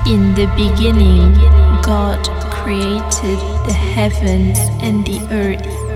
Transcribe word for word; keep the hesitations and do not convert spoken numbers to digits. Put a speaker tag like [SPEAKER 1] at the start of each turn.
[SPEAKER 1] In the beginning, God created the heavens and the earth.